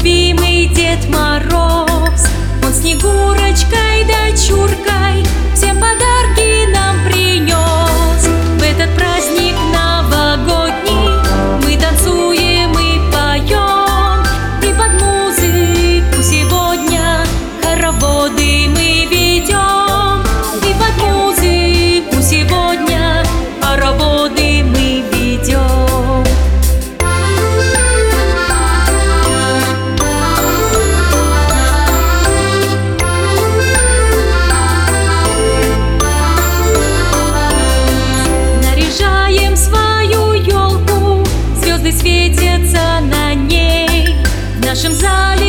любимый Дед Мороз. Он Снегурочкой, дочуркой всем подарки нам принес. В этот праздник новогодний мы танцуем и поем, и под музыку сегодня хороводы мы ведем. И под музыку сегодня хороводы мы ведем. Наряжаем свою елку, звезды светятся на ней. В нашем зале